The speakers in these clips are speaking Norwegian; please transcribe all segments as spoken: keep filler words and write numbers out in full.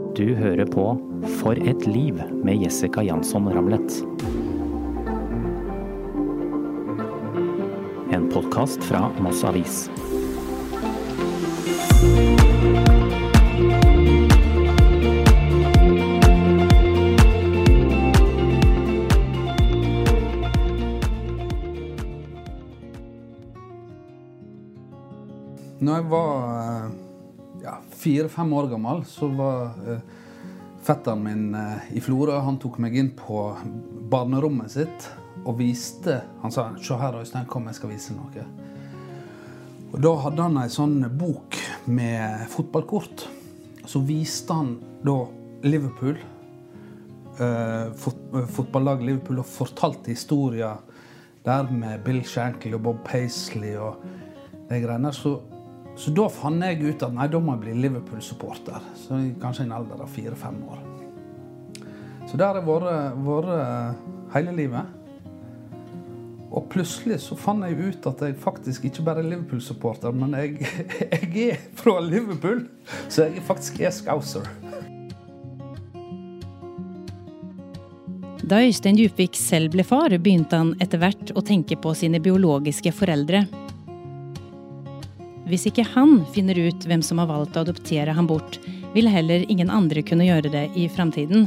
Du hører på For et liv med Jessica Jansson Ramlet. En podcast fra Moss Avis. Når jeg var ja, fire-fem år gammel, så var uh, fetteren min uh, i Florø. Han tok meg inn på barnerommet sitt og viste. Han sa, se her Øystein, kom jeg skal vise noe. Og da hadde han en sånn bok med fotballkort. Så viste han da Liverpool, uh, fot fotballag Liverpool, og fortalte historier der med Bill Shankly og Bob Paisley og de greiene. Så Så da fann jeg ut at nei, da må jeg bli Liverpool-supporter. Så kanskje en alder av fire-fem år. Så der har jeg vært, vært hele livet. Og plutselig så fann jeg ut at jeg faktisk ikke bare er Liverpool-supporter, men jeg, jeg er fra Liverpool, så jeg faktisk er scouser. Da Øystein Djupvik selv ble far, begynte han etter hvert å tenke på sine biologiske foreldre. Hvis ikke han finner ut hvem som har valgt å adoptere ham bort, vil heller ingen andre kunne gjøre det i fremtiden.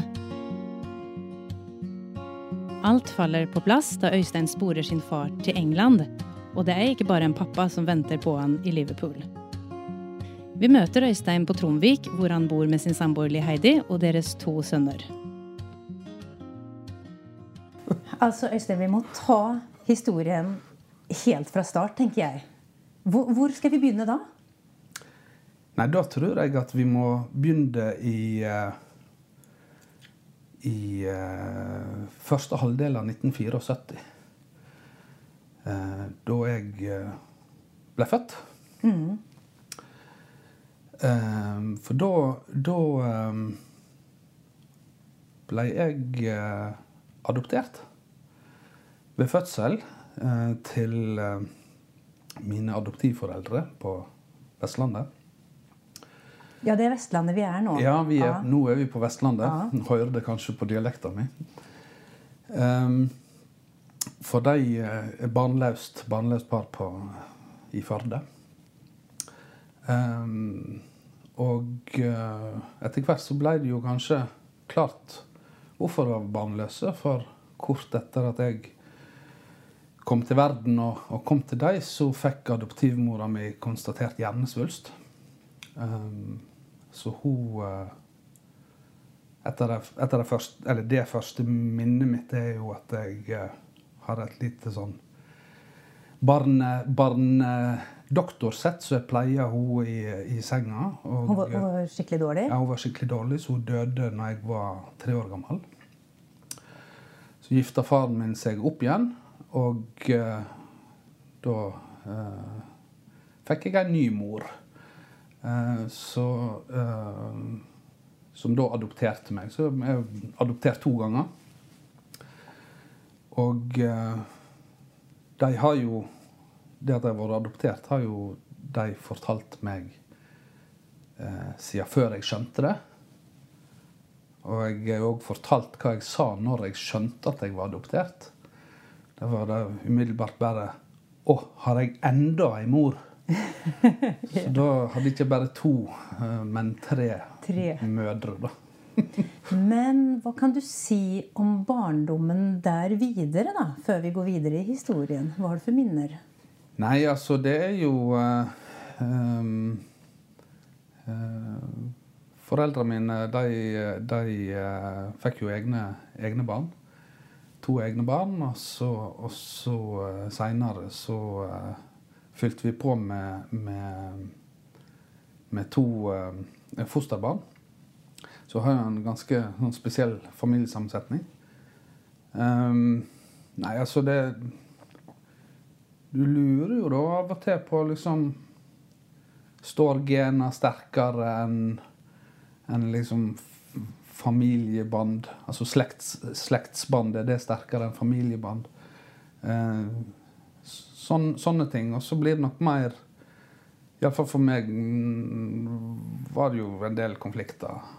Alt faller på plass da Øystein sporer sin far til England, og det er ikke bare en pappa som venter på han i Liverpool. Vi møter Øystein på Tromvik, hvor han bor med sin samboer Heidi og deres to sønner. Altså Øystein, vi må ta historien helt fra start, tenker jeg. Hvor, hvor skal vi begynne da? Nei, da tror jeg at vi må begynne i, uh, i uh, første halvdel av nitten syttifire. Uh, da jeg uh, ble født. Mm. Uh, for da, da um, ble jeg uh, adoptert ved fødsel uh, til uh, mine adoptivforeldre på Vestlandet. Ja, det er Vestlandet vi er nå. Ja, vi er, ja. nå er vi på Vestlandet. Ja. Hører det kanskje på dialekten min. Um, for de er barnløst, barnløst par på, i Førde. Um, og uh, etter hvert så ble det jo kanskje klart hvorfor de var barnløse, for kort etter at jeg kom til verden og, og kom til deg, så fikk adoptivmora mi konstatert hjernesvulst. Um, så hun, uh, etter, det, etter det, første, eller det første minnet mitt er jo at jeg uh, har et lite sånn barne, barne doktorsett, så jeg pleier hun i, i senga. Og, hun, var, hun var skikkelig dårlig? Ja, hun var skikkelig dårlig, så hun døde når jeg var tre år gammel. Så gifta faren min seg opp igjen, og uh, da uh, fikk jeg en ny mor, uh, så, uh, som da adopterte meg. Så jeg adopterte to ganger. Og uh, de har jo, det at jeg var adoptert, har jo de fortalt meg uh, siden før jeg skjønte det. Og jeg har også fortalt hva jeg sa når jeg skjønte at jeg var adoptert. Det var det umiddelbart bare, å, har jeg enda en mor? Så da hadde jeg ikke bare to, men tre, tre. mødre da. Men hva kan du si om barndommen der videre da, før vi går videre i historien? Hva har du for minner? Nei, altså det er jo... Uh, um, uh, foreldrene mine, de, de uh, fikk jo egne, egne barn. To egne barn, og så, og så uh, senere så uh, fylte vi på med, med, med to uh, fosterbarn. Så har jeg en ganske sånn, spesiell familiesammensetning. Um, nei, altså det... Du lurer jo da av og til på liksom... Står gener sterkere enn, enn liksom... familieband, altså slekts, slektsband, er det sterkere enn familieband. Eh, sånn, sånne ting. Og så blir det nok mer, i hvert fall for meg, var det jo en del konflikter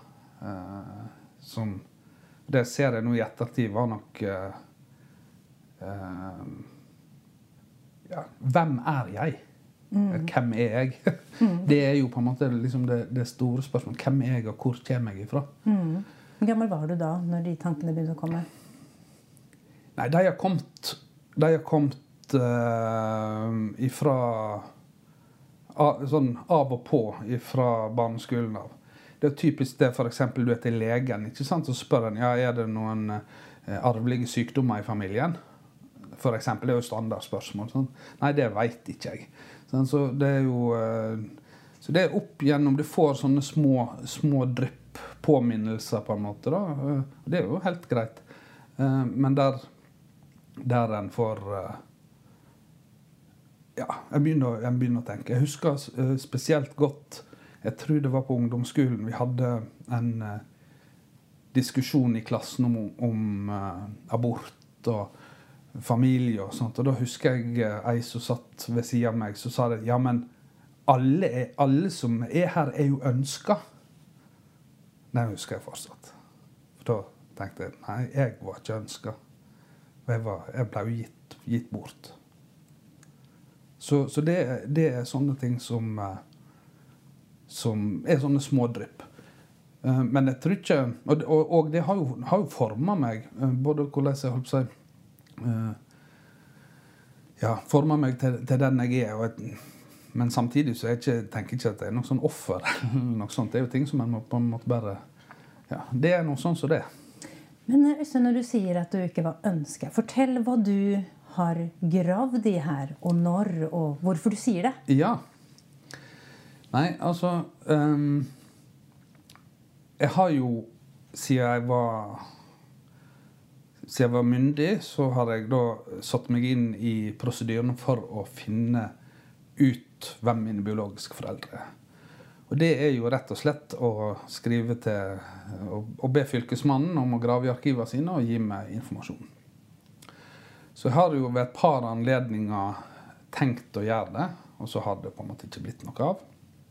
Uh, som, det ser jeg nå i ettertid, var nok uh, uh, ja, hvem er jeg? Mm. Hvem er jeg? Mm. Det er jo på en måte liksom det, det store spørsmålet. Hvem er jeg, og hvor kommer jeg ifra? Mm. Hvor gammel var du da, når de tankene begynte å komme? Nei, de har kommet, de har kommet uh, ifra av, sånn av og på ifra barneskolen av. Det er typisk det, for eksempel, du er til legen, ikke sant? Så spør han, ja, er det noen uh, arvelige sykdommer i familien? For eksempel, det er jo standardspørsmål. Sånn. Nei, det vet ikke jeg. Sånn, så det er jo uh, så det er opp gjennom, du får sånne små, små drypp påminnelser på en måte da. Uh, det er jo helt greit. Uh, men der, der en får uh, ja, jeg begynner, jeg begynner å tenke. Jeg husker uh, spesielt godt, jeg tror det var på ungdomsskolen, vi hadde en uh, diskusjon i klassen om, om uh, abort og familie og sånt, og da husker jeg uh, ei som satt ved siden av meg, så sa det, ja, men alle, er, alle som er her er jo ønsket. Det husker jeg fortsatt. For da tenkte jeg, nei, jeg var ikke ønsket. Jeg, var, jeg ble jo gitt, gitt bort. Så, så det, det er sånne ting som, uh, som er sånne små drypp. Uh, men jeg tror ikke, og, og, og det har jo, har jo formet meg, uh, både hvordan jeg holdt på å si, uh, ja, formet meg til, til den jeg er, og et, men samtidig så jeg ikke, tenker jeg ikke at det er noe sånn offer, noe sånt. Det er jo ting som man må på en måte bare, ja, det er noe sånn som det. Men Øystein, når du sier at du ikke var ønsket, fortell hva du har gravd i her, og når, og hvorfor du sier det. Ja. Nei, altså, um, jeg har jo, siden jeg var, siden jeg var myndig, så har jeg da satt meg inn i prosedyren for å finne ut hvem mine biologiske foreldre er. Og det er jo rett og slett å skrive til, og be fylkesmannen om å grave i arkivene sine og gi meg informasjon. Så jeg har jo ved et par anledninger tenkt å gjøre det, og så har det på en måte ikke blitt noe av.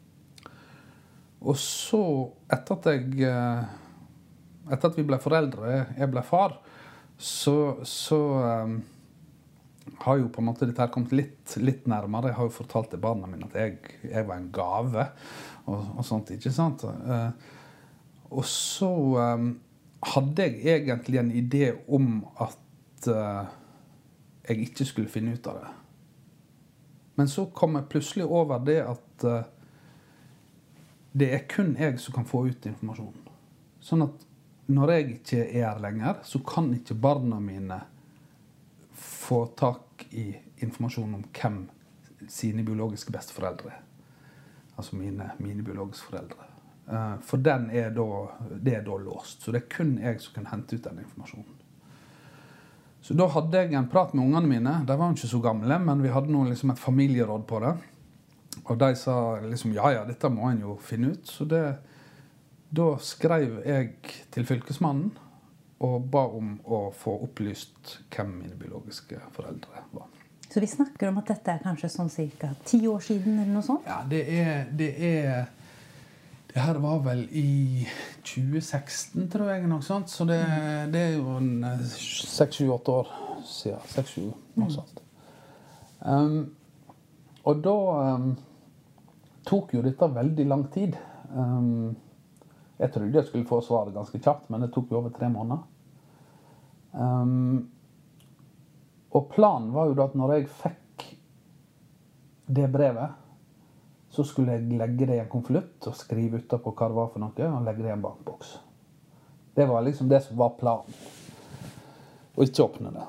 Og så, etter at jeg, etter at vi ble foreldre, jeg ble far, så, så um, har jo på en måte dette her kommet litt, litt nærmere. Jeg har jo fortalt til barna mine at jeg, jeg var en gave, og, og sånt, ikke sant? Uh, og så um, hadde jeg egentlig en idé om at uh, jeg ikke skulle finne ut av det. Men så kom jeg plutselig over det at uh, det er kun jeg som kan få ut informasjon. Sånn at når jeg ikke er her lenger, så kan ikke barna mine få tak i informasjon om hvem sine biologiske besteforeldre er. Altså mine, mine biologiske foreldre. Uh, for den er da, det er da låst. Så det er kun jeg som kan hente ut den informasjonen. Så da hadde jeg en prat med ungene mine. De var ikke så gamle, men vi hadde nå liksom et familieråd på det. Og de sa liksom, ja, ja, dette må en jo finne ut. Så det, da skrev jeg til fylkesmannen og ba om å få opplyst hvem mine biologiske foreldre var. Så vi snakker om at dette er kanskje sånn cirka ti år siden eller noe sånt? Ja, det er... Det er Det her var vel i tjue seksten, tror jeg, noe sånt. Så det, det er jo en seks sju åtte år siden. seks sju, noe sånt. Um, og da um, tok jo dette veldig lang tid. Um, jeg trodde jeg skulle få svaret ganske kjapt, men det tok jo over tre måneder. Um, og planen var jo da at når jeg fikk det brevet, så skulle jeg legge det i en konvolutt og skrive utenpå hva det var for noe, og legge det i en bankboks. Det var liksom det som var planen. Og ikke åpne det.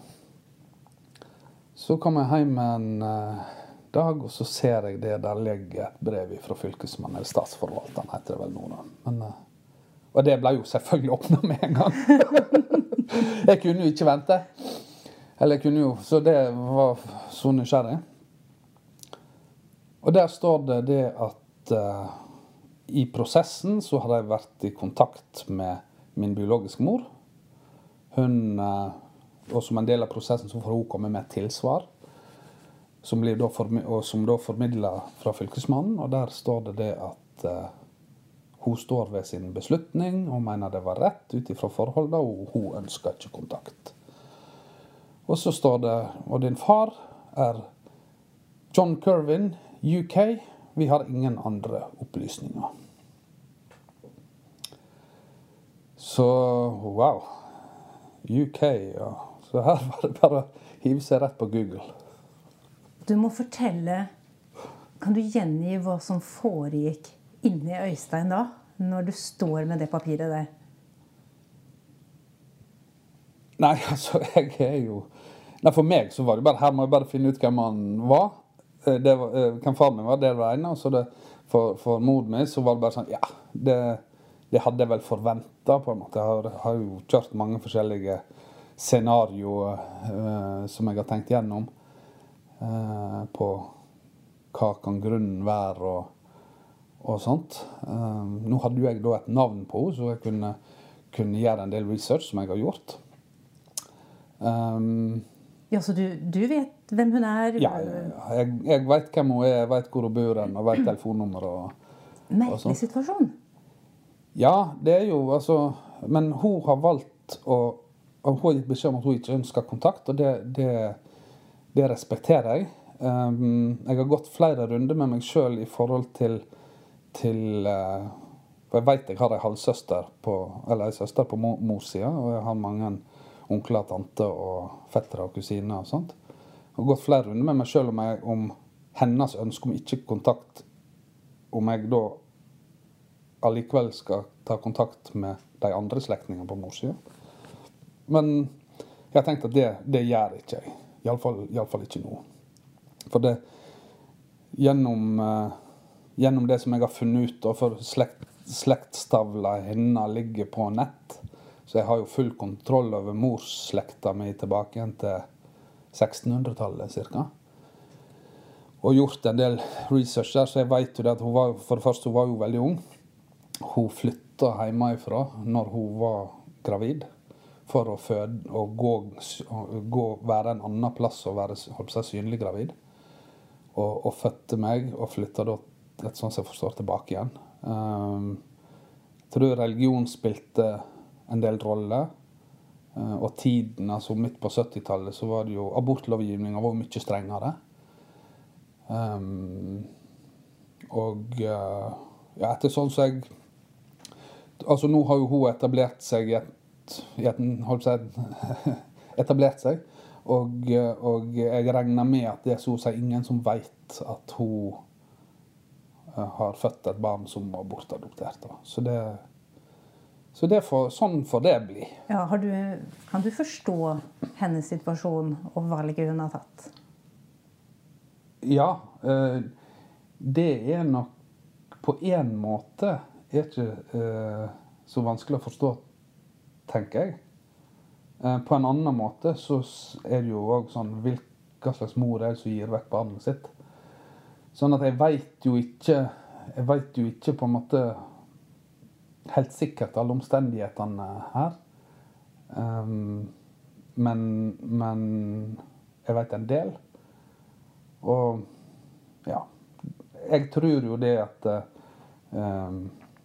Så kom jeg hjem en uh, dag, og så ser jeg det der ligger et brev fra fylkesmannen, eller statsforvalteren heter det vel nå da. Men, uh, og det ble jo selvfølgelig åpnet med en gang. Jeg kunne jo ikke vente. Eller jeg kunne jo, så det var så nysgjerrig. Og der står det det at uh, i prosessen så har jeg vært i kontakt med min biologiske mor. Hun, uh, og som en del av prosessen så får hun komme med et tilsvar, som blir da formi- og som da formidlet fra fylkesmannen, og der står det det at uh, hun står ved sin beslutning, og mener det var rett ut ifra forholdet, og hun ønsker ikke kontakt. Og så står det, og din far er John Kerwin, U K, vi har ingen andre opplysninger. Så, wow, U K, ja. Så her var det bare å hive seg rett på Google. Du må fortelle, kan du gjengi hva som foregikk inne i Øystein da, når du står med det papiret der? Nei, altså, jeg er jo... Nei, for meg så var det bare, her må jeg bare finne ut hvem han var. Det var hvem far min var, det var det ene. Og så det, for, for mor min så var det bare sånn, ja, det, det hadde jeg vel forventet på en måte. Jeg har, har jo kjørt mange forskjellige scenarioer uh, som jeg har tenkt gjennom uh, på hva kan grunnen være og, og sånt. Uh, nå hadde jo jeg da et navn på henne, så jeg kunne, kunne gjøre en del research som jeg har gjort. Um, ja, så du, du vet hvem hun er? Ja, jeg, jeg vet hvem hun er, jeg vet hvor hun bor, og vet telefonnummer og, merkelig situasjon. Ja, det er jo, altså, men hun har valgt å, og hun har gitt beskjed om at hun ikke ønsker kontakt, og det, det, det respekterer jeg. Um, jeg har gått flere runder med meg selv i forhold til, til uh, for jeg vet jeg har en halvsøster på, eller en søster på mor, morssiden, og jeg har mange onkler, tante og fettere og kusiner og sånt. Jeg har gått flere runder med meg selv om, jeg, om hennes ønske om ikke kontakt, om jeg da allikevel skal ta kontakt med de andre slektningene på morssiden. Men jeg har tenkt at det, det gjør ikke jeg. I alle fall, i alle fall ikke nå. For det, gjennom, uh, gjennom det som jeg har funnet ut, og for slekt, slektstavla henne ligger på nett, så jeg har jo full kontroll over morsslekta mi tilbake igjen til sekstenhundretallet cirka. Og gjort en del research der, så jeg vet jo det at hun var, for det første hun var jo veldig ung. Hun flyttet hjemmefra når hun var gravid, for å føde og gå, gå, være en annen plass og være holdt seg synlig gravid. Og, og fødte meg og flyttet da et sånt som jeg forstår tilbake igjen. Um, jeg tror religion spilte en del roller, uh, og tiden, altså midt på syttitallet, så var det jo, abortlovgivningen var jo mye strengere. Um, og uh, ja, etter sånn så jeg, altså nå har jo hun etablert seg i et, i et holdt seg, etablert seg, og, og jeg regner med at det er så å si ingen som vet at hun uh, har født et barn som var bortadoptert. Da. Så det, så det får, sånn får det bli. Ja, har du, kan du forstå hennes situasjon og valget hun har tatt? Ja, uh, det er nok på en måte er ikke uh, så vanskelig å forstå, tenker jeg. Uh, på en annen måte så er det jo også sånn, hvilken slags mor er det som gir vekk barnet sitt. Sånn at jeg vet jo ikke, jeg vet jo ikke på en måte helt sikkert alle omstendighetene her. Um, men, men jeg vet en del. Og ja, jeg tror jo det at um,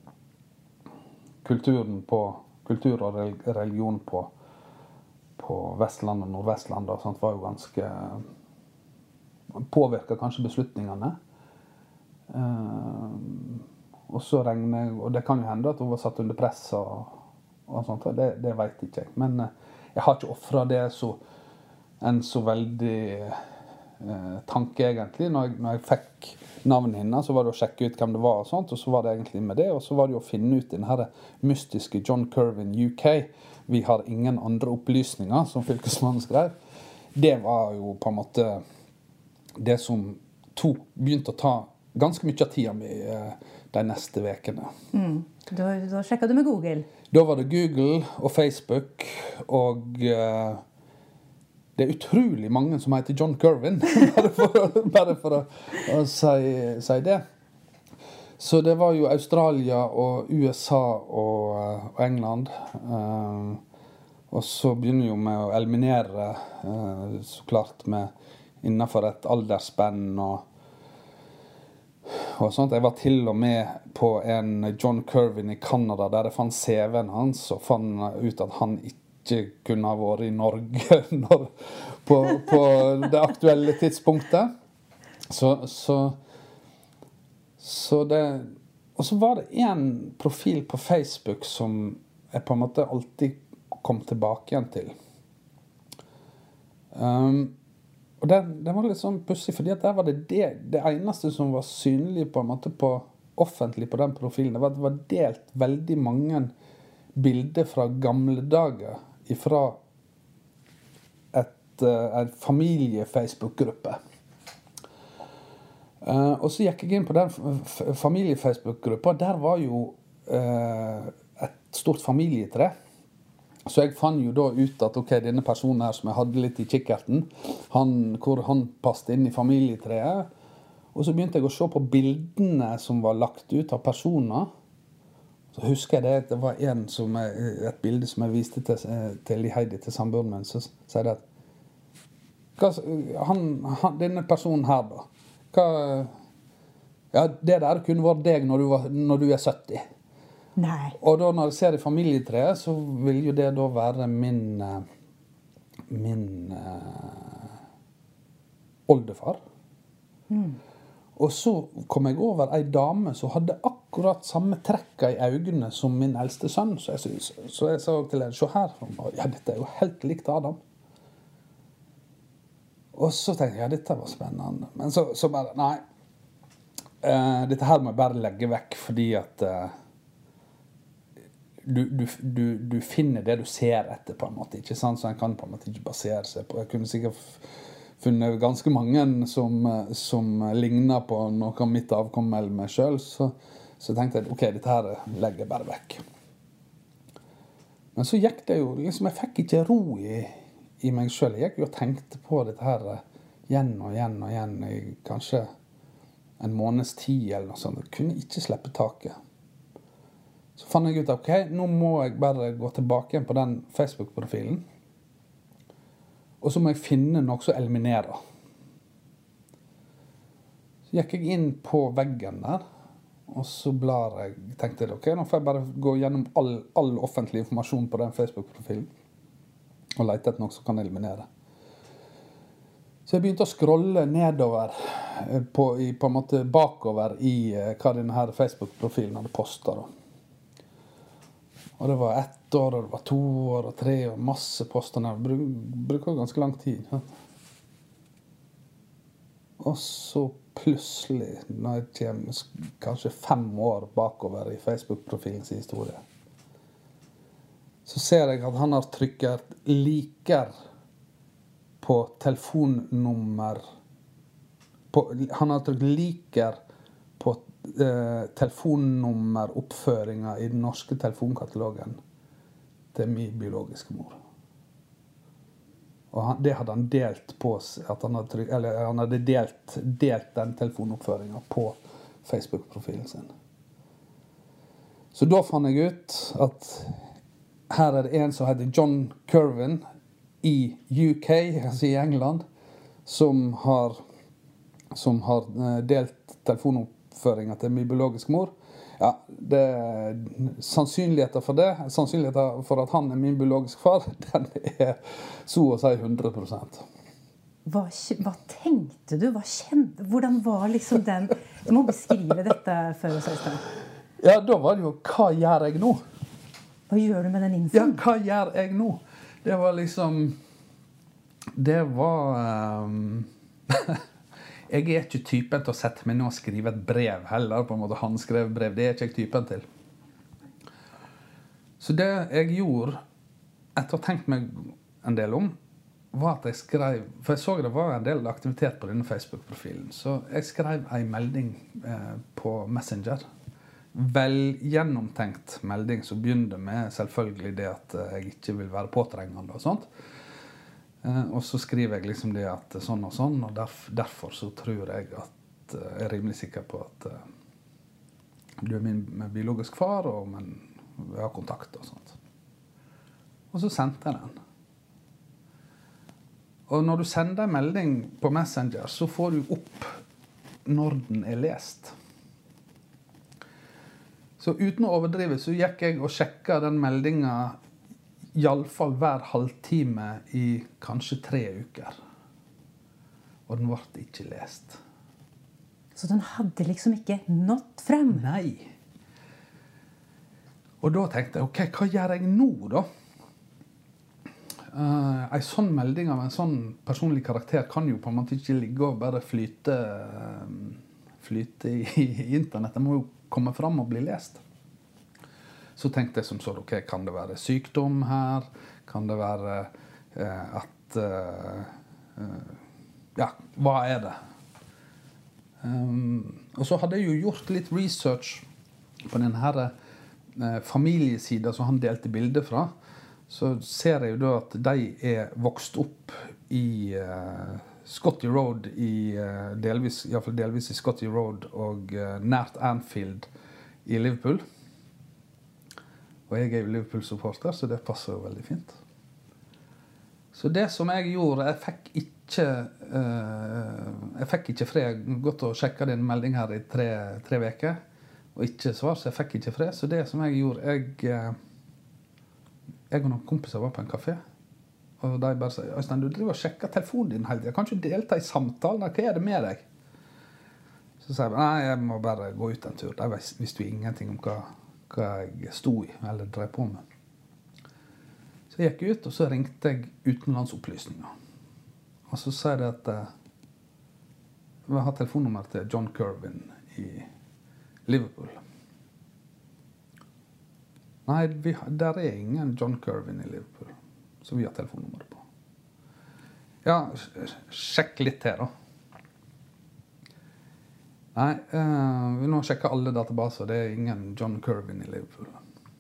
kulturen på, kultur og religion på, på Vestlandet og Nordvestlandet og sånt var jo ganske, påvirket kanskje beslutningene. Um, og så regner jeg, og det kan jo hende at hun var satt under press og, og sånt, og det, det vet ikke jeg. Men uh, jeg har ikke offret det så, en så veldig uh, tanke egentlig. Når jeg, når jeg fikk navnet henne, så var det å sjekke ut hvem det var og sånt, og så var det egentlig med det, og så var det å finne ut den her mystiske John Kerwin U K. Vi har ingen andre opplysninger, som fylkesmannen skrev. Det var jo på en måte det som tok, begynte å ta ganske mye av tida mi eh, de neste vekene. Mm. Da, da sjekket du med Google? Da var det Google og Facebook, og eh, det er utrolig mange som heter John Kerwin, bare for, bare for å, å si, si det. Så det var jo Australia og U S A og, og England. Uh, og så begynner jo med å eliminere, uh, så klart, med, innenfor et aldersspenn og, og sånt. Jeg var til og med på en John Kirvin i Canada, der jeg fant C V-en hans, og fant ut at han ikke kunne ha vært i Norge når, på, på det aktuelle tidspunktet. Så, så, så det... Og så var det en profil på Facebook som jeg på en måte alltid kom tilbake igjen til. Um, og det, det var litt sånn pussig, fordi at der var det, det det eneste som var synlig på en måte på, offentlig på den profilen. Det var, det var delt veldig mange bilder fra gamle dager ifra et, et familie-Facebook-gruppe. Uh, og så gikk jeg inn på den familie-Facebook-gruppa. Der var jo uh, et stort familietre. Så jeg fant jo da ut at ok, denne personen her som jeg hadde litt i kikkerten, han, hvor han passet inn i familietreet. Og så begynte jeg å se på bildene som var lagt ut av personer. Så husker jeg det, det var en som jeg, et bilde som jeg viste til, til Heidi, til samboeren min, så sier det at hva, han, han, denne personen her da, hva, ja, det der kunne vært deg når du, var, når du er sytti. Nei. Og da når jeg ser i familietreet, så vil jo det da være min, min uh, oldefar. Mm. Og så kom jeg over en dame som hadde akkurat samme trekka i øynene som min eldste sønn. Så jeg, så, så jeg sa til henne, se her, ja, dette er jo helt likt Adam. Og så tenkte jeg, ja, dette var spennende. Men så, så bare, nei, uh, dette her må jeg bare legge vekk, fordi at... Uh, Du, du, du, du finner det du ser etter på en måte, ikke sant? Så en kan på en måte ikke basere seg på. Jeg kunne sikkert funnet ganske mange som, som ligner på noe av mitt avkom eller meg selv, så, så tenkte jeg, ok, dette her legger jeg bare vekk. Men så gikk det jo, liksom, jeg fikk ikke ro i, i meg selv. Jeg gikk jo og tenkte på dette her igjen og igjen og igjen, i kanskje en måneds tid eller noe sånt. Jeg kunne ikke slippe taket. Så fant jeg ut, ok, nå må jeg bare gå tilbake igjen på den Facebook-profilen. Og så må jeg finne noe som eliminerer. Så gikk jeg inn på veggen der, og så blar jeg, tenkte jeg, ok, nå får jeg bare gå gjennom all, all offentlig informasjon på den Facebook-profilen, og lete etter noe som kan eliminere. Så jeg begynte å scrolle nedover, på, i, på en måte bakover i hva denne her Facebook-profilen hadde postet da. Og det var ett år, og det var to år, og tre, og masse poster der. Det bruker ganske lang tid. Ja. Og så plutselig, når jeg kommer kanskje fem år bakover i Facebook-profilens historie, så ser jeg at han har trykket liker på telefonnummer, på, han har trykket liker på eh, telefonnummeroppføringen i den norske telefonkatalogen til min biologiske mor. Og han, det hadde han delt på, at han hadde, trykt, eller han hadde delt, delt den telefonoppføringen på Facebook-profilen sin. Så da fant jeg ut at her er det en som heter John Kirvin i U K, altså i England, som har, som har delt telefonoppføringen til min biologiske mor. Ja, det sannsynligheter for det, sannsynligheter for at han er min biologiske far, den er så å si hundre prosent. Hva, hva tenkte du? Hva kjente? Hvordan var liksom den... Du må beskrive dette for oss, Øystein. Ja, da var det jo, hva gjør jeg nå? Hva gjør du med den infoen? Ja, hva gjør jeg nå? Det var liksom... Det var... Um... Jeg er ikke typen til å sette meg nå og skrive et brev heller, på en måte han skrev brev, det er ikke jeg typen til. Så det jeg gjorde, etter å ha tenkt meg en del om, var at jeg skrev, for jeg så det var en del aktivitet på denne Facebook-profilen, så jeg skrev en melding eh, på Messenger. Vel gjennomtenkt melding som begynte med selvfølgelig det at jeg ikke vil være påtrengende og sånt. Uh, og så skriver jeg liksom det at sånn og sånn, og derf, derfor så tror jeg at uh, jeg er rimelig sikker på at uh, du er min, min biologisk far, og men vi har kontakt og sånt. Og så sendte jeg den. Og når du sender en melding på Messenger, så får du opp når den er lest. Så uten å overdrive så gikk jeg og sjekket den meldingen i alle fall hver halvtime i kanskje tre uker. Og den ble ikke lest. Så den hadde liksom ikke nått frem? Nei. Og da tenkte jeg, ok, hva gjør jeg nå da? Uh, en sånn melding av en sånn personlig karakter kan jo på en måte ikke ligge og bare flyte, uh, flyte i, i internett. Det må jo komme fram og bli lest. Så tenkte jeg som så, ok, kan det være sykdom her? Kan det være uh, at... Uh, uh, ja, hva er det? Um, og så hadde jeg jo gjort litt research på denne her, uh, familiesiden som han delte bilder fra. Så ser jeg jo da at de er vokst opp i uh, Scotty Road, i, uh, delvis, i hvert fall delvis i Scotty Road og uh, nært Anfield i Liverpool. Og jeg er jo Liverpool-supporter, så det passer jo veldig fint. Så det som jeg gjorde, jeg fikk ikke uh, jeg fikk ikke fred. Gått og sjekket din melding her i tre, tre veker, og ikke svar, så jeg fikk ikke fred. Så det som jeg gjorde, jeg, uh, jeg og noen kompiser var på en kafé, og de bare sa, Øystein, du driver og sjekker telefonen din hele tiden. Kan ikke delta i samtalen? Hva er det med deg? Så sa jeg, nei, jeg må bare gå ut en tur. De visste jo ingenting om hva, hva jeg stod i, eller drev på med. Så jeg gikk ut, og så ringte jeg utenlandsopplysninger. Og så sa jeg at uh, jeg har telefonnummer til John Kirvin i Liverpool. Nei, vi, der er ingen John Kirvin i Liverpool, så vi har telefonnummer på. Ja, sjekk litt her da. Nei, uh, vi nå sjekker alle databaser, det er ingen John Kirvin i Liverpool.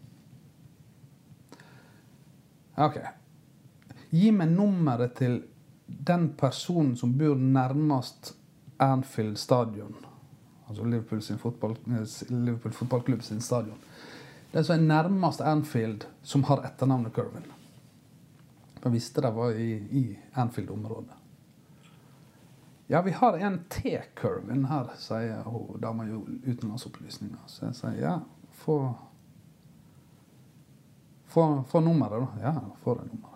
Ok. Gi meg nummeret til den personen som bor nærmest Anfield stadion. Altså Liverpool sin fotball, Liverpool fotballklubb sin stadion. Det som er nærmest Anfield som har etternavnet Kirvin. Jeg visste det var i, i Anfield-området. Ja, vi har en T-Kirvin her, sier hun, dama jo utenlandsopplysninger. Så jeg sier, ja, få... Få, få nummeret da. Ja, få det nummeret.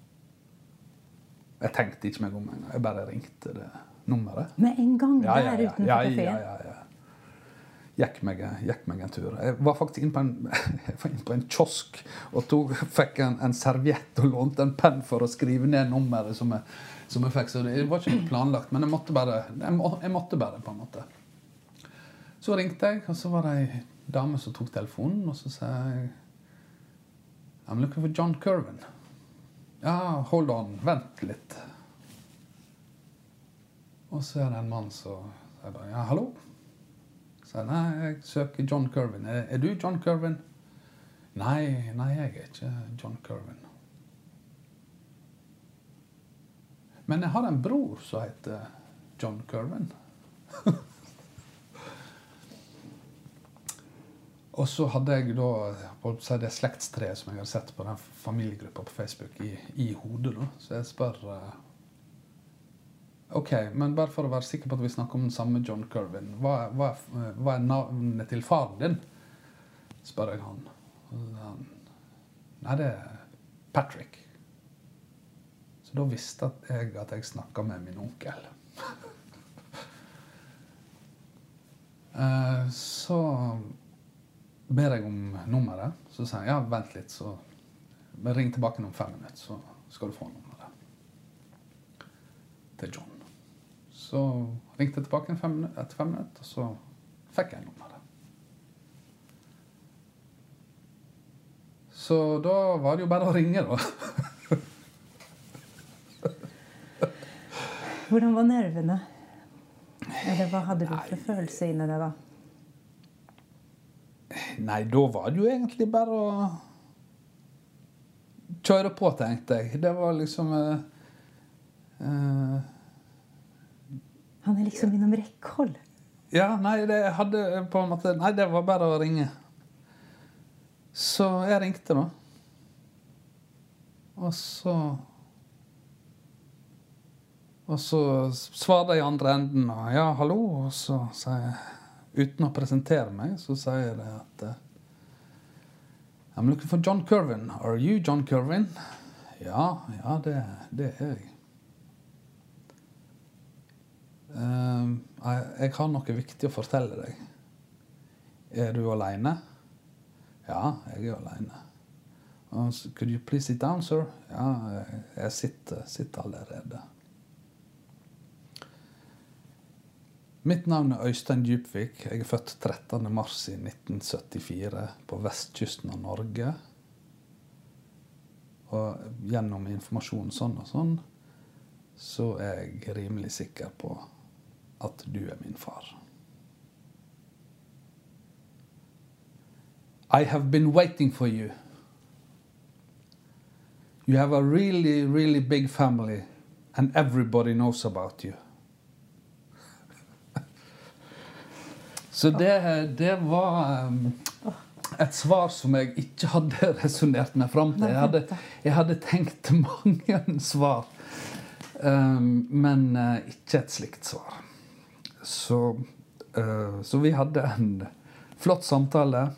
Jeg tenkte ikke meg om en gang. Jeg bare ringte det nummeret. Med en gang ja, ja, der ja, utenfor ja, kaféen? Ja, ja, ja. Gikk meg, gikk meg en tur. Jeg var faktisk inn på en, jeg var inn på en kiosk og tog, fikk en, en serviett og lånte en penn for å skrive ned nummeret som jeg, som jeg fikk. Så det var ikke planlagt, men jeg måtte bare, jeg, må, jeg måtte bare på en måte. Så ringte jeg, og så var det en dame som tok telefonen, og så sa jeg, I'm looking for John Kirvin. Ja, hold on, vent litt. Og så er det en mann som sier bare, ja, hallo? Så jeg, nei, jeg søker John Kirvin. Er, er du John Kirvin? Nei, nei, jeg er ikke John Kirvin. Men jeg har en bror som heter John Kirvin. Og så hadde jeg da, på det slektstreet som jeg har sett på den familiegruppa på Facebook i, i hodet da. Så jeg spør, uh, ok, men bare for å være sikker på at vi snakker om den samme John Kirvin, hva, hva, hva er navnet til faren din? Spør jeg han. han. Nei, det er Patrick. Så da visste jeg at jeg snakket med min onkel. uh, så... ber jeg om nummeret, så sier jeg, ja, vent litt, så ring tilbake om fem minutter, så skal du få nummeret til John. Så ringte jeg tilbake fem minutter, etter fem minutter, og så fikk jeg nummeret. Så da var det jo bare å ringe, da. Hvordan var nervene? Eller hva hadde du for følelse inne der da? Nei, da var det jo egentlig bare å kjøre på, tenkte jeg. Det var liksom... Uh, uh, Han er liksom innom rekkhold. Ja, nei, det hadde på en måte... Nei, det var bare å ringe. Så jeg ringte da. Og så... Og så svarte jeg i andre enden, og ja, hallo, og så sier jeg... Uten å presentere meg, så sier jeg at uh, I'm looking for John Kerwin. Are you John Kerwin? Ja, ja, det, det er jeg. Uh, jeg. Jeg har noe viktig å fortelle deg. Er du alene? Ja, jeg er alene. Uh, could you please sit down, sir? Ja, jeg sitter, sitter allerede. Mitt navn er Øystein Djupvik. Jeg er født trettende mars i nitten syttifire på vestkysten av Norge. Og gjennom informasjon sånn og sånn, så er jeg rimelig sikker på at du er min far. I have been waiting for you. You have a really, really big family, and everybody knows about you. Så det, det var um, et svar som jeg ikke hadde resonert meg frem til. Jeg hadde, jeg hadde tenkt mange svar, um, men uh, ikke et slikt svar. Så, uh, så vi hadde en flott samtale.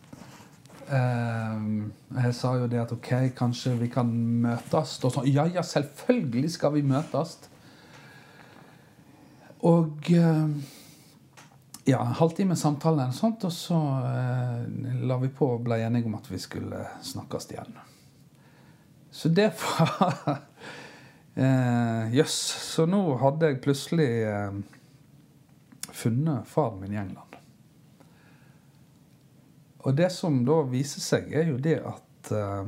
Um, jeg sa jo det at ok, kanskje vi kan møtes. Og så, ja, ja, selvfølgelig skal vi møtes. Og... Uh, Ja, en halvtime samtale og sånt, og så eh, la vi på og ble enige om at vi skulle snakkes igjen. Så det var... eh, yes, så nå hadde jeg plutselig eh, funnet faren min i England. Og det som da viser seg er jo det at eh,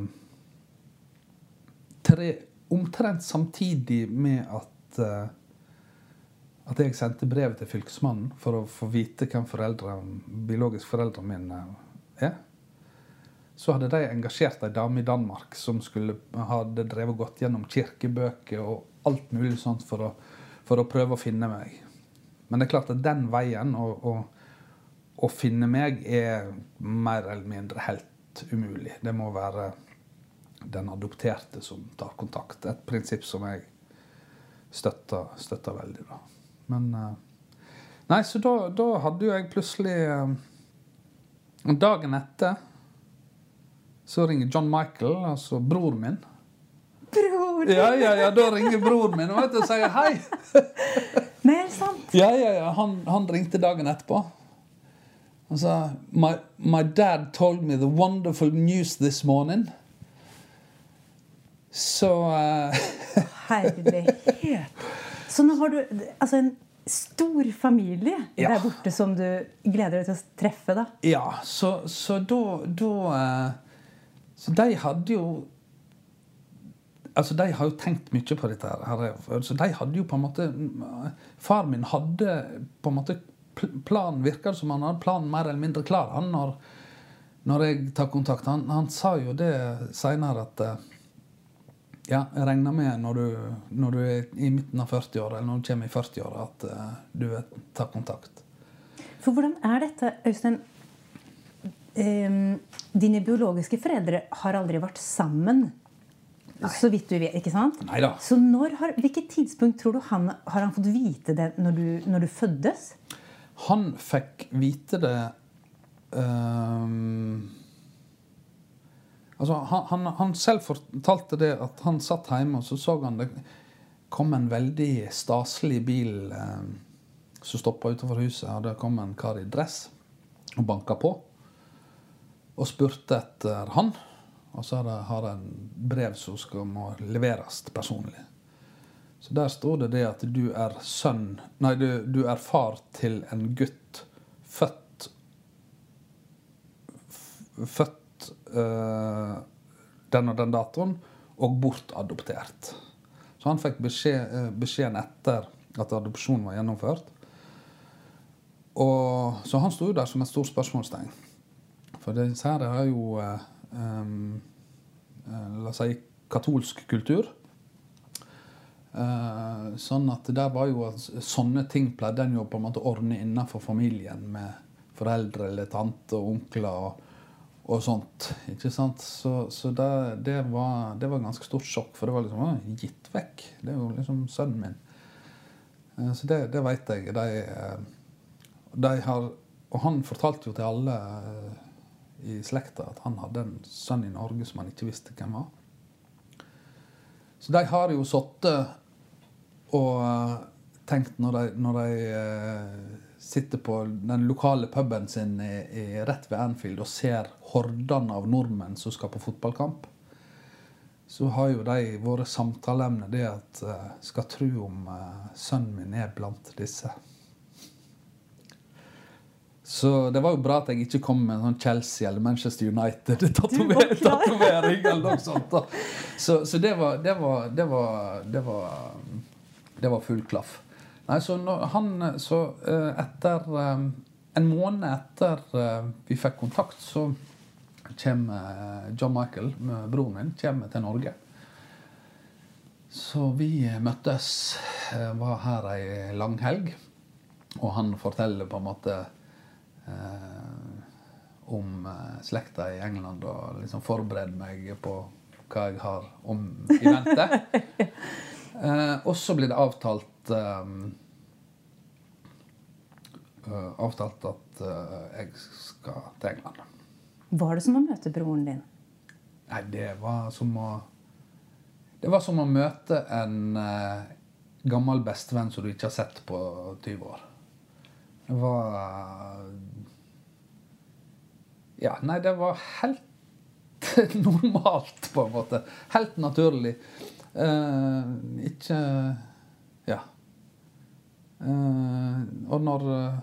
tre, omtrent samtidig med at eh, at jeg sendte brevet til fylkesmannen for å få vite hvem foreldre, biologisk foreldre min er, så hadde de engasjert en dame i Danmark som skulle hadde drevet gått gjennom kirkebøker og alt mulig sånt for å, for å prøve å finne meg. Men det er klart at den veien å, å, å finne meg er mer eller mindre helt umulig. Det må være den adopterte som tar kontakt. Et prinsipp som jeg støtter, støtter veldig da. Men, nei, så da, da hadde jo jeg plutselig, dagen etter, så ringer John Michael, altså bror min. Bror? Ja, ja, ja, da ringer bror min, og vet du, og sier hei. Nei, er det sant? Ja, ja, ja, han, han ringte dagen etterpå. Han sa, my, my dad told me the wonderful news this morning. Så... Uh... Herlighet. Så nå har du altså en stor familie ja. Der borte som du gleder deg til å treffe da? Ja, så, så da, da uh, så de hadde jo altså de har jo tenkt mye på dette her, så de hadde jo på en måte far min hadde på en måte planen, virker som han hadde planen mer eller mindre klar han når, når jeg tar kontakt han, han sa jo det senere at uh, ja, jeg regner med når du, når du er i midten av førti år, eller når du kommer i førti år, at uh, du tar kontakt. For hvordan er dette, Øystein? Um, dine biologiske foreldre har aldri vært sammen, Nei. Så vidt du vet, ikke sant? Neida. Så når har, hvilket tidspunkt tror du han, har han fått vite det når du, når du føddes? Han fikk vite det... Um, Altså, han, han, han selv fortalte det at han satt hjemme, og så så han det kom en veldig staselig bil eh, som stoppet utenfor huset, og det kom en kar i dress og banket på, og spurte etter han, og så har det, har det en brev som skal må leveres personlig. Så der stod det det at du er sønn, nei, du, du er far til en gutt født, født Uh, den og den datoen og bortadoptert. Så han fikk beskjed, uh, beskjeden etter at adopsjonen var gjennomført. Og så han stod der som et stort spørsmålstegn. For det her er jo uh, um, uh, la oss si katolsk kultur. Uh, sånn at der var jo sånne ting pleide en jo på en måte ordne innenfor familien med foreldre eller tante og onkler og og sånt, ikke sant? Så, så det, det, var, det var ganske stort sjokk, for det var liksom å, gitt vekk. Det er jo liksom sønnen min. Så det, det vet jeg. De, de har, og han fortalte jo til alle i i slekta at han hadde en sønn i Norge som han ikke visste hvem var. Så de har jo sittet og tenkt når de, når de uh, sitter på den lokale puben sin i, i rett ved Anfield og ser hordene av nordmenn som skal på fotballkamp, så har jo de våre samtaleemne det at uh, skal tro om uh, sønnen min er blant disse. Så det var jo bra at jeg ikke kom med en sånn Chelsea eller Manchester United-tatovering eller noe sånt. Da. Så, så det var, det var, det var, det var, det var full klaff. Nei, så når han, så etter, en måned etter vi fikk kontakt, så kommer John Michael, broren min, kommer til Norge. Så vi møttes, var her en lang helg, og han forteller på en måte Uh, om uh, slekta i England og liksom forbered meg på hva jeg har om i vente. uh, og så blir det avtalt um, uh, avtalt at uh, jeg skal til England. Var det som å møte broren din? Nei, det var som å det var som å møte en uh, gammel bestevenn som du ikke har sett på tyve år. Det var ja, nei, det var helt normalt på en måte. Helt naturlig. Eh, ikke ja. Eh, og når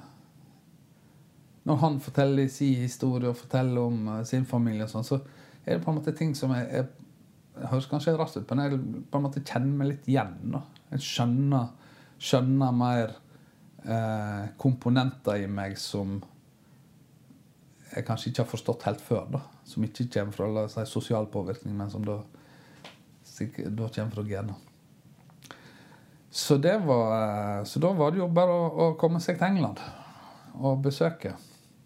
når han forteller sin historie og forteller om sin familie og sånn, så er det på en måte ting som jeg, jeg, jeg høres kanskje rart ut, men jeg på en måte kjenner meg litt igjen. Da. Jeg skjønner, skjønner mer Eh, komponenter i meg som jeg kanskje ikke har forstått helt før, da. Som ikke kommer fra la oss si, sosial påvirkning, men som da, da kommer fra gener. Så, det var, så da var det jo bare å, å komme seg til England og besøke.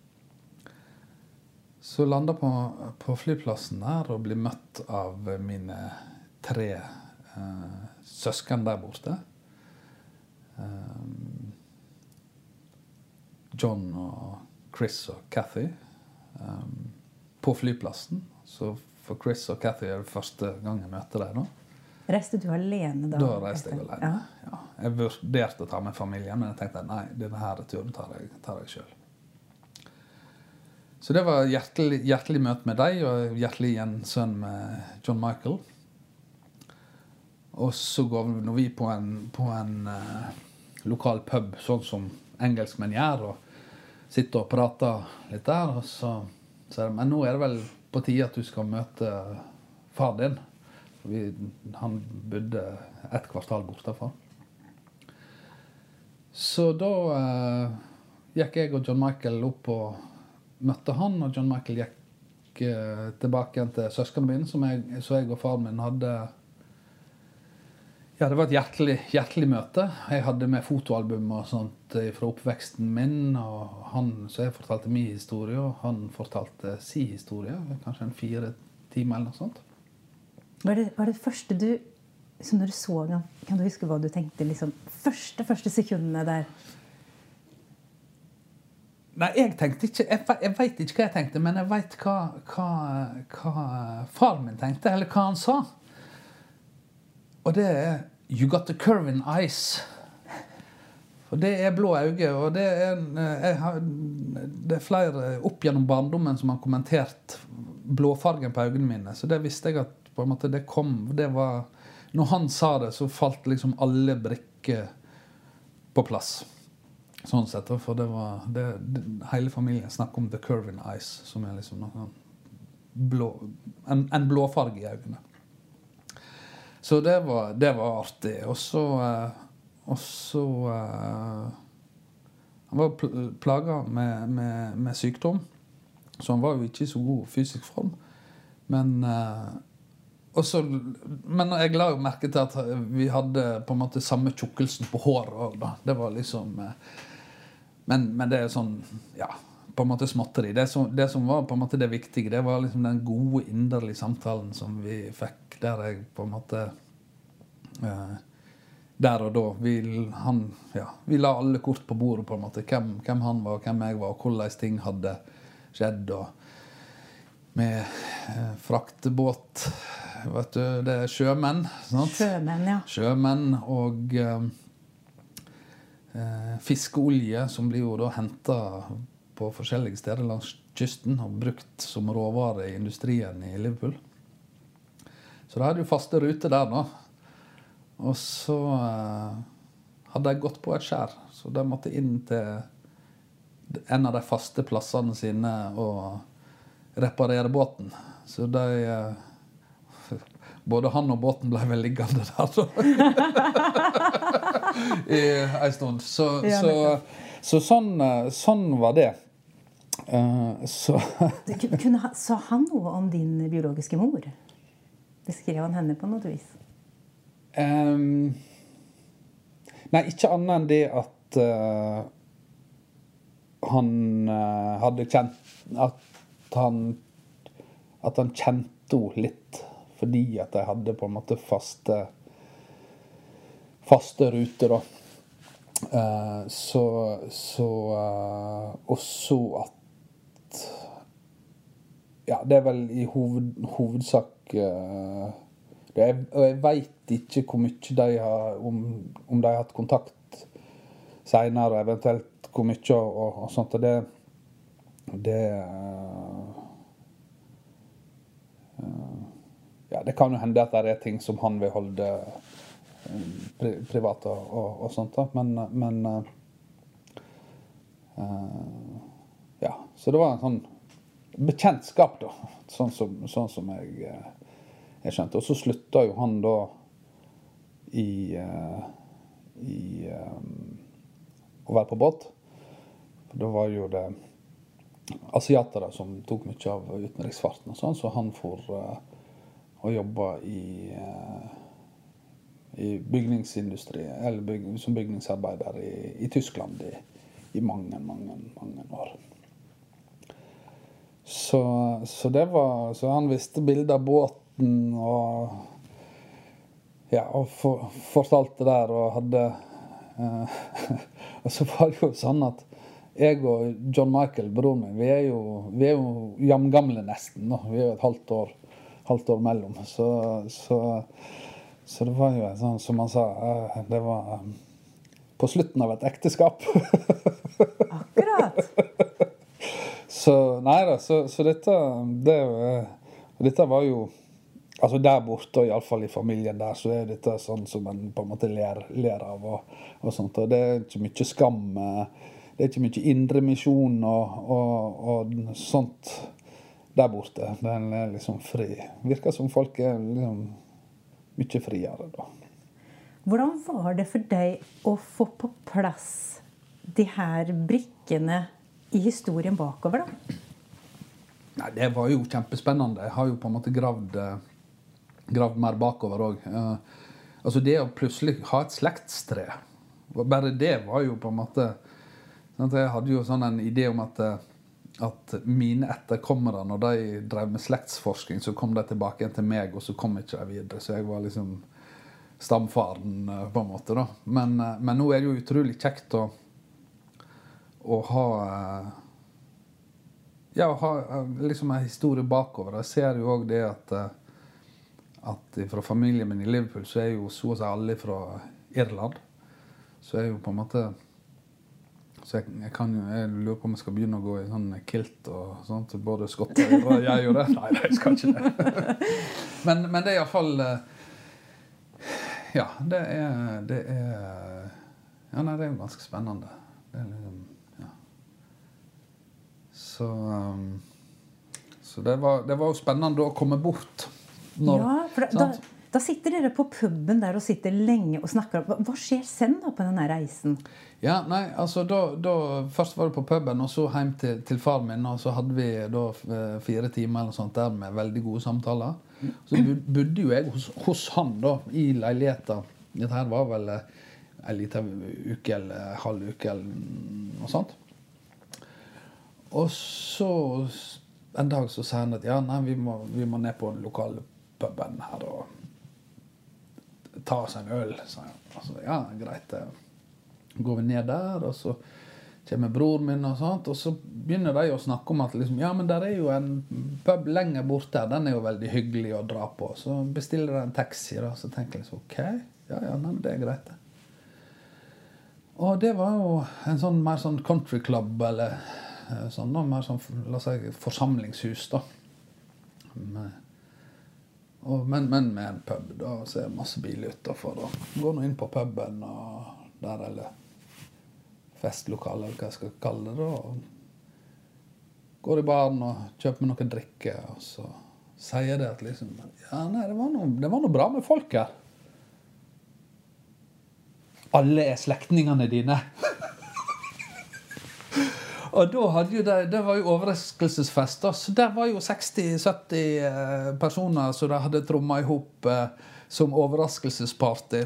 Så landet på, på flyplassen der og ble møtt av mine tre eh, søsken der borte. Um, John og Chris og Kathy um, på flyplassen. Så for Chris og Kathy er det første gang jeg møter dem nå. Reiste du alene da? Da reiste jeg alene, ja. Ja. Jeg vurderte å ta med familien, men jeg tenkte nei, denne her turen tar jeg, tar jeg selv. Så det var hjertelig, hjertelig møte med deg, og hjertelig gjensønn med John Michael. Og så går vi på en, på en uh, lokal pub, sånn som engelskmenn gjør, og sitter og prater litt der, og så sier de, men nå er det vel på tide at du skal møte far din. Vi, han bodde et kvartal bortenfor. Så da uh, gikk jeg og John Michael opp og møtte han, og John Michael gikk uh, tilbake igjen til søskene mine, som jeg, så jeg og far min hadde. Ja, det var et hjertelig, hjertelig møte. Jeg hadde med fotoalbum og sånt fra oppveksten min, og han, så jeg fortalte min historie, og han fortalte sin historie, kanskje en fire timer eller noe sånt. Var det, var det første du, så når du så han, kan du huske hva du tenkte, liksom, første, første sekundene der? Nei, jeg tenkte ikke, jeg, jeg vet ikke hva jeg tenkte, men jeg vet hva, hva, hva far min tenkte, eller hva han sa. Og det er you got the curve in eyes. For det er blå øyne, og det er, jeg har, det er flere opp gjennom barndommen som har kommentert blåfargen på øynene mine. Så det visste jeg at på en måte det kom. Det var, når han sa det, så falt liksom alle brikker på plass. Sånn sett, for det var det, det, hele familien snakker om the curve in eyes, som er liksom noe blå, en, en blåfarge i øynene. Så det var, det var artig. Og så, og så han var plaget med, med, med sykdom, så han var jo ikke i så god fysisk form. Men, også, men jeg la jo merke til at vi hadde på en måte samme tjukkelsen på håret også, da. Det var liksom, men, men det er sånn, ja, på en måte småtteri. Det som, det som var på en måte det viktige, det var liksom den gode, inderlige samtalen som vi fikk, der jeg på en måte uh, der og da vi, han, ja, vi la alle kort på bordet på en måte, hvem, hvem han var, hvem jeg var, og hvordan ting hadde skjedd, og med eh, fraktebåt, vet du, det er sjømenn, sant? Sjømenn, ja. Sjømenn og eh, eh, fiskeolje, som blir jo da hentet på forskjellige steder langs kysten og brukt som råvare i industrien i Liverpool. Så da hadde jo faste ruter der da. Og så eh, hadde jeg gått på et skjær, så de måtte inn til en av de faste plassene sine og reparere båten. Så de, eh, både han og båten ble vel liggende der da. I en stund. Så, så, så sånn, sånn var det. Uh, så. Kunne, sa han noe om din biologiske mor? Beskrev han henne på noe vis? Um, nei, ikke annet enn det at uh, han uh, hadde kjent at han at han kjente henne litt fordi at de hadde på en måte faste faste ruter da. Uh, så så uh, også at ja, det er vel i hoved, hovedsak uh, det er, og jeg vet ikke hvor mye de har om, om de har hatt kontakt senere, eventuelt hvor mye og, og sånt, og det det uh, uh, ja, det kan jo hende at det er ting som han vil holde uh, pri, privat og, og, og sånt da, men, men uh, uh, ja, så det var en sånn bekjentskap da, sånn som, sånn som jeg, jeg skjønte. Og så sluttet jo han da i, i um, å være på båt. For da var jo det asiatere som tok mye av utenriksfarten og sånn, så han for uh, å jobbe i, uh, i bygningsindustri, eller byg, som bygningsarbeider i, i Tyskland i, i mange, mange, mange år. Så, så det var, så han visste bilder av båten og ja, og for, fortalte der og hadde uh, og så var det jo sånn at jeg og John Michael, broren min, vi er jo, vi er jo jamgamle nesten, no? Vi er jo et halvt år, halvt år mellom, så, så, så det var jo sånn, som han sa, uh, det var um, på slutten av et ekteskap. Akkurat. Så, nei da, så, så dette, det, dette var jo, altså der borte, og i alle fall i familien der, så er dette sånn som man på en måte ler, ler av og, og sånt, og det er ikke mye skam, det er ikke mye indre misjon og, og, og sånt der borte. Den er liksom fri. Virker som folk er liksom mye friere da. Hvordan var det for deg å få på plass de her brikkene i historien bakover da? Nei, det var jo kjempespennende. Jeg har jo på en måte gravd, gravd mer bakover også. Uh, altså det å plutselig ha et slektstre, bare det var jo på en måte, sånn jeg hadde jo sånn en idé om at, at mine etterkommere, når de drev med slektsforskning, så kom de tilbake igjen til meg, og så kom ikke de videre. Så jeg var liksom stamfaren på en måte da. Men, men nå er det jo utrolig kjekt å å ha ja, å ha liksom en historie bakover. Jeg ser jo også det at at fra familien min i Liverpool så er jo så å si alle fra Irland. Så er jo på en måte så jeg, jeg kan jo, jeg lurer på om jeg skal begynne å gå i sånn kilt og sånt, både skott og irre, jeg gjør det. Nei, jeg skal ikke det. men, men det er i alle fall ja, det er det er ja, nei, det er jo ganske spennende. Det er liksom Så, um, så det, var, det var jo spennende å komme bort. Når, ja, for da, da, da sitter dere på puben der og sitter lenge og snakker. Hva, hva skjer sen da på denne reisen? Ja, nei, altså da, da først var det på puben, og så hjem til, til far min, og så hadde vi da fire timer eller sånt der med veldig gode samtaler. Så bodde jo jeg hos, hos han da, i leiligheten. Dette her var vel en liten uke eller halv uke eller noe sånt. Og så en dag så sa han at ja, nei, vi må, vi må ned på den lokale puben her og ta oss en øl, sa han. Altså, ja, greit. Går vi ned der, og så kommer bror min og sånt, og så begynner de å snakke om at liksom, ja, men der er jo en pub lenger borte, den er jo veldig hyggelig å dra på. Så bestiller de en taxi da, så tenker jeg så, ok, ja, ja, men det er greit det. Og det var jo en sånn mer sånn country club, eller sånn, da, mer sånn, la oss si, forsamlingshus da. Med, og, men, men med en pub da, så er det masse biler utenfor da. Går nå inn på puben og der, eller festlokale, eller hva jeg skal kalle det da. Og går i baren og kjøper meg noen drikke, og så sier det at liksom, ja, nei, det var noe, det var noe bra med folk her. Alle er slektningene dine. Og da hadde jo det, det var jo overraskelsesfest da, så der var jo seksti sytti eh, personer som de hadde trommet ihop eh, som overraskelsesparty.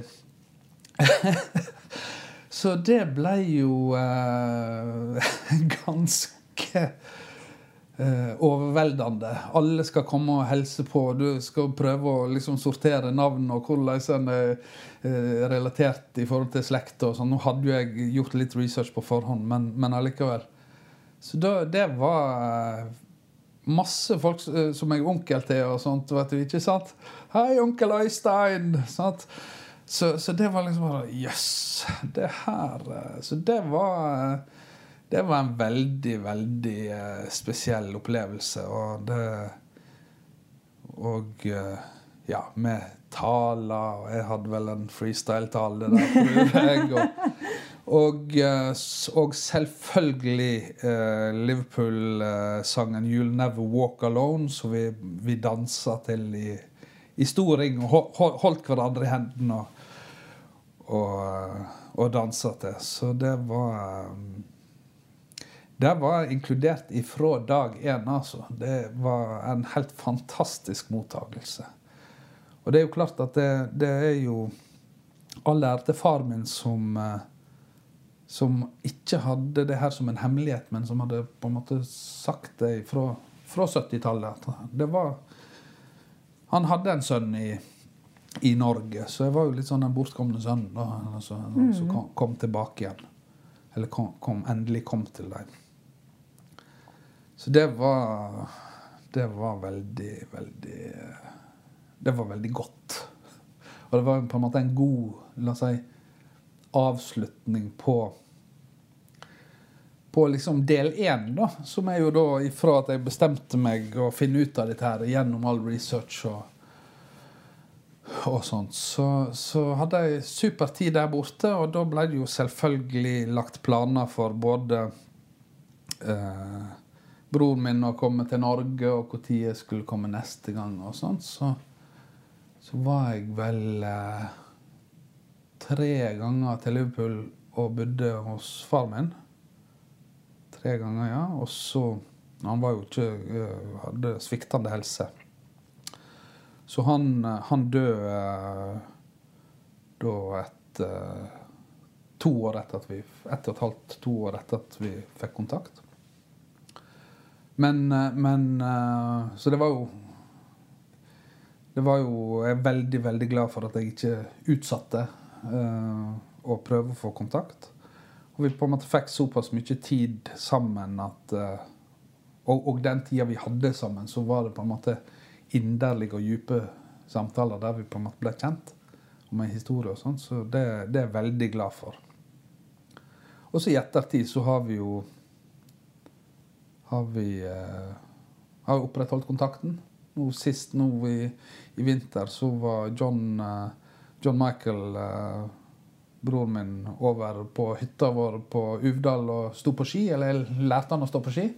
Så det ble jo eh, ganske eh, overveldende. Alle skal komme og helse på, du skal prøve å liksom sortere navn og hvordan den er eh, relatert i forhold til slekt og sånn. Nå hadde jo jeg gjort litt research på forhånd, men, men allikevel. Så da, det var masse folk som jeg onkel til og sånt, vet du, ikke sant? Hei, onkel Øystein! Sant? Så, så det var liksom bare, jøss, det her, så det var, det var en veldig, veldig spesiell opplevelse, og det, og ja, med taler, og jeg hadde vel en freestyle-tale der, tror jeg, og, og, og selvfølgelig eh, Liverpool-sangen You'll Never Walk Alone, så vi, vi danset til i, i stor ring, og holdt hverandre i hendene, og Og, og danset til. Så det var det var inkludert ifra dag en, altså. Det var en helt fantastisk mottagelse. Og det er jo klart at det, det er jo alle ærte far min som som ikke hadde det her som en hemmelighet, men som hadde på en måte sagt det fra, fra syttitallet. Det var han hadde en sønn i i Norge, så jeg var jo litt sånn en bortkomne sønn da, altså, mm. som kom, kom tilbake igjen. Eller kom, kom, endelig kom til dem. Så det var, det var veldig, veldig, det var veldig godt. Og det var på en måte en god, la oss si, avslutning på, på liksom del en da, som er jo da ifra at jeg bestemte meg å finne ut av dette her gjennom all research og og sånt, så, så hadde jeg supertid der borte, og da ble det jo selvfølgelig lagt planer for både eh, broren min å komme til Norge, og hvor tid jeg skulle komme neste gang, og sånt, så, så var jeg vel eh, tre ganger til Liverpool og bodde hos far min. Tre ganger, ja, og så, han var jo ikke, hadde sviktende helse. Så han, han døde uh, da et uh, to år etter at vi, ett og et halvt, to år etter at vi fikk kontakt. Men, uh, men uh, så det var jo, det var jo, jeg er veldig, veldig glad for at jeg ikke utsatte uh, å prøve å få kontakt. Og vi på en måte fikk såpass mye tid sammen at, uh, og, og den tiden vi hadde sammen, så var det på en måte inderlige og djupe samtaler der vi på en måte ble kjent om en historie og sånn, så det, det er jeg veldig glad for. Og så i ettertid så har vi jo har vi eh, har vi opprettholdt kontakten. Nå sist, nå i, i vinter, så var John, eh, John Michael, eh, broren min, over på hytta vår på Uvdal og stod på ski, eller jeg lærte han å stå på ski.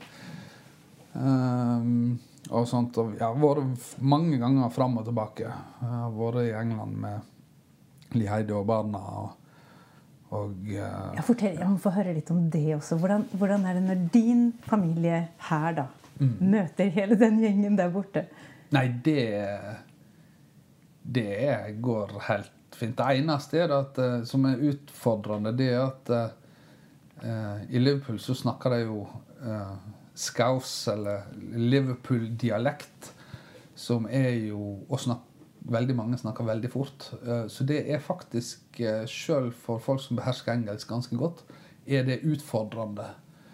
Um, og sånt, og jeg har vært mange ganger frem og tilbake. Jeg har vært i England med Liheide og barna, og, og uh, ja, fortell, jeg må få høre litt om det også. Hvordan, hvordan er det når din familie her da mm. møter hele den gjengen der borte? Nei, det, det går helt fint. Det eneste er at, uh, som er utfordrende, det er at uh, i Liverpool så snakker de jo uh, Scouse, eller Liverpool-dialekt, som er jo, og snak, veldig mange snakker veldig fort. Så det er faktisk, selv for folk som behersker engelsk ganske godt, er det utfordrende.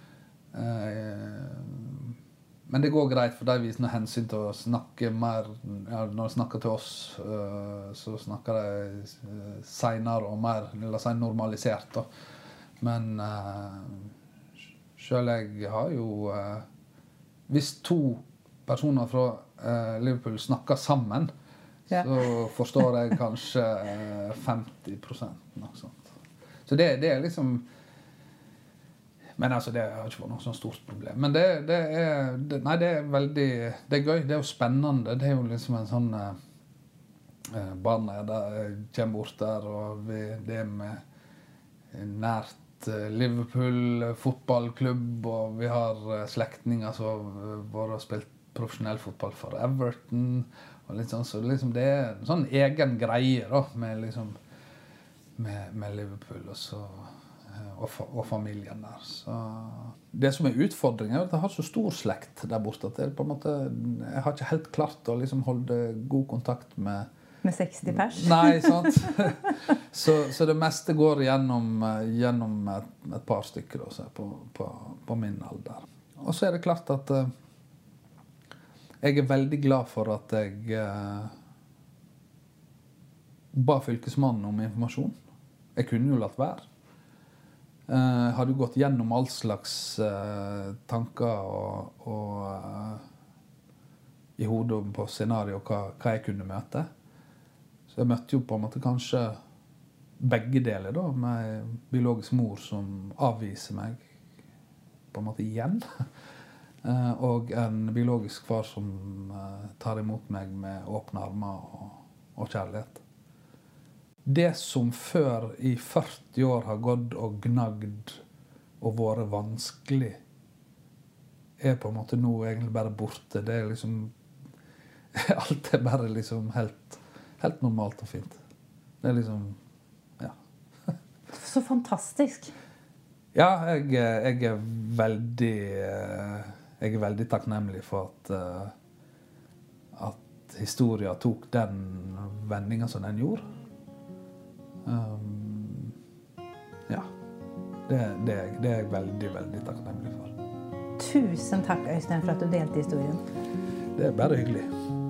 Eh, men det går greit, for de viser noe hensyn til å snakke mer, ja, når de snakker til oss, uh, så snakker de senere og mer, la oss si, normalisert da. Men uh, selv jeg har jo, uh, hvis to personer fra uh, Liverpool snakker sammen, ja. Så forstår jeg kanskje uh, femti prosent, noe sånt. Så det, det er liksom, men altså, det har ikke vært noe sånn stort problem. Men det, det er, det, nei, det er veldig, det er gøy, det er jo spennende. Det er jo liksom en sånn, eh, barna der kommer bort der, og vi, det er med nært eh, Liverpool fotballklubb, og vi har eh, slektninger som har vært og spilt profesjonell fotball for Everton, og litt sånn, så liksom det er en sånn egen greie da, med liksom, med, med Liverpool, og så... Og, fa og familien der. Så det som er utfordringen er at jeg har så stor slekt der borte at jeg, på en måte, jeg har ikke helt klart å liksom holde god kontakt med... Med seksti pers? Nei, sant? så, så det meste går gjennom, gjennom et, et par stykker også, på, på, på min alder. Og så er det klart at uh, jeg er veldig glad for at jeg uh, ba fylkesmannen om informasjon. Jeg kunne jo latt være. Uh, hadde gått gjennom all slags uh, tanker og, og uh, i hodet på scenario hva, hva jeg kunne møte. Så jeg møtte jo på en måte kanskje begge deler da, med en biologisk mor som avviser meg på en måte igjen, uh, og en biologisk far som uh, tar imot meg med åpne armer og, og kjærlighet. Det som før i førti år har gått og gnagd og vært vanskelig, er på en måte nå egentlig bare borte. Det er liksom, alt er bare liksom helt, helt normalt og fint. Det er liksom, ja. Så fantastisk. Ja, jeg, jeg er veldig, jeg er veldig takknemlig for at, at historien tok den vendingen som den gjorde. Um, ja, det, det, det er jeg veldig, veldig takknemlig for. Tusen takk, Øystein, for at du delte historien. Det er bare hyggelig.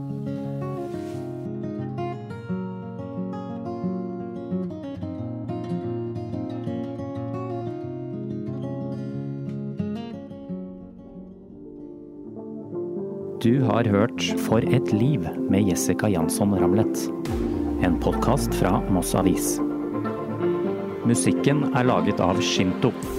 Du har hørt For et liv med Jessica Jansson Ramlet. En podcast fra Moss Avis. Musikken er laget av Shinto.